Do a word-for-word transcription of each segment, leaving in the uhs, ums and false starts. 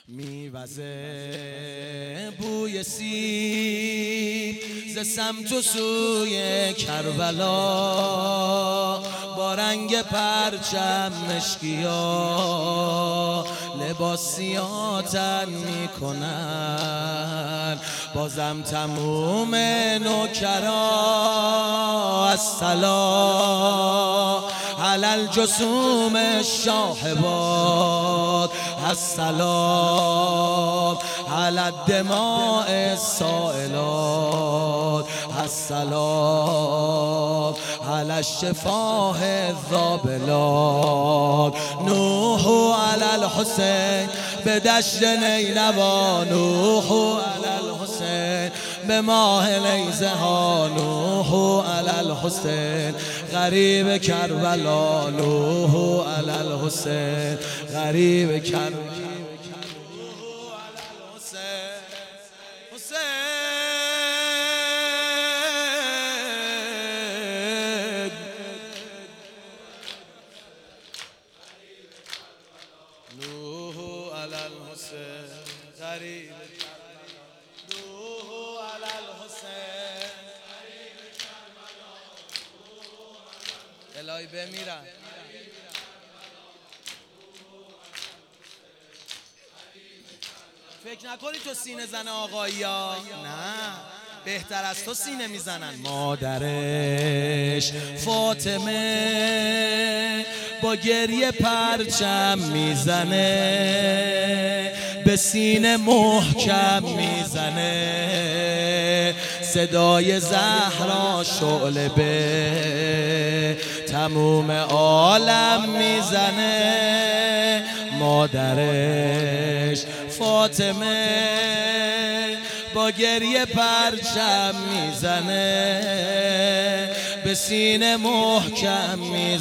میوزه بوی سیب ز سمت و سوی کربلا، با رنگ پرچم مشکیا لباس سیاه تن میکنن. بازم تموم نوکرا السلام علی الجسوم الشاهبات، السلام علی الدماء السائلات، السلام علی الشفاه الذابلات. نوح علی الحسین به دشت نینوا، نوح علی الحسین به ماه لیزه ها، نوح علی الحسین غریب کربلا، نوح علی الحسین غریب کربلا. نوح علی الحسین غریب نوح علی الحسین الهی بمیرن. فکر نکنی تو سینه زن آقایی ها، نه بهتر از تو سینه میزنن. مادرش فاطمه با گریه پرچم میزنه، به سینه محکم میزنه. صدای زهرا شعله به تموم عالم میزنه. مادرش فاطمه با گریه پرچم میزنه، به سینه محکم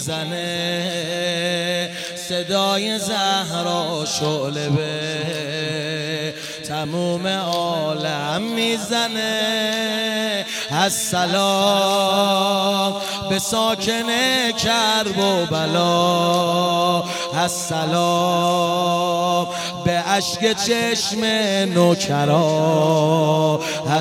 میزنه. صدای زهرا شعله به تموم عالم میزنه. السلام به ساکن کرب و بلا، السلام به اشک چشم نوکرا،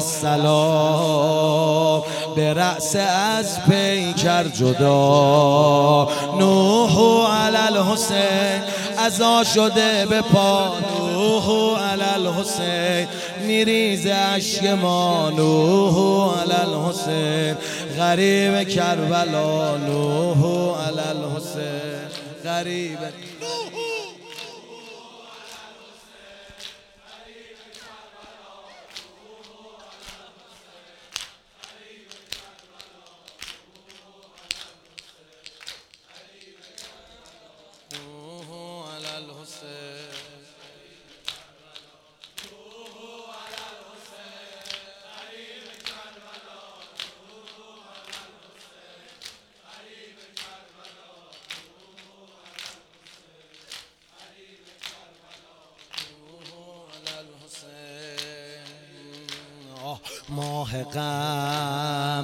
السلام به رأس از پیکر جدا. نوح علی الحسین عزا شده به پا، نوح علی الحسین میریزه اشک ما، نوح علی الحسین غریب کربلا، نوح علی الحسین غریب. ماه غم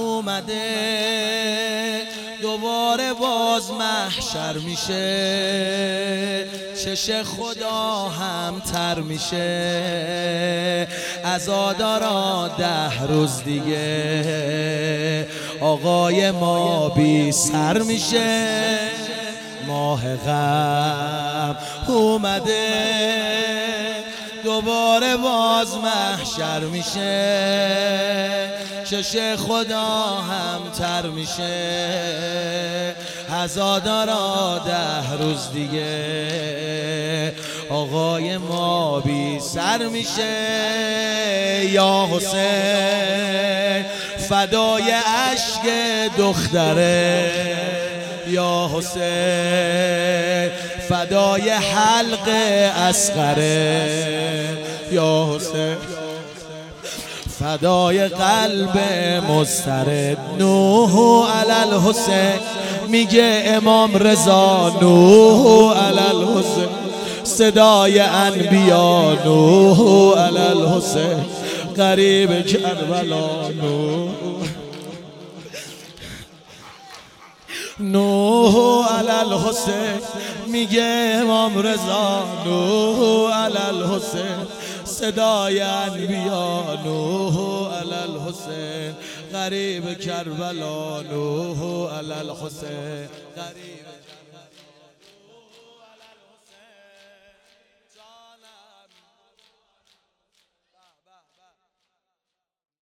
اومده دوباره باز محشر میشه، چش خدا هم تر میشه. عزادارا ده روز دیگه آقای ما بی سر میشه. ماه غم اومده دوباره باز محشر میشه، چش خدا هم تر میشه. عزادارا ده روز دیگه آقای ما بی سر میشه. یا حسین فدای اشک دختره، یا حسین فدای حلق اصغره، یا حسین فدای قلب مضطرب. نوح علی الحسین میگه امام رضا، نوح علی الحسین صدای انبیا، نوح علی الحسین غریب کربلا. نوح نوح علی الحسین میگه امام رضا، نوح علی الحسین صدای انبیا، نوح علی الحسین غریب کربلا، نوح علی الحسین غریب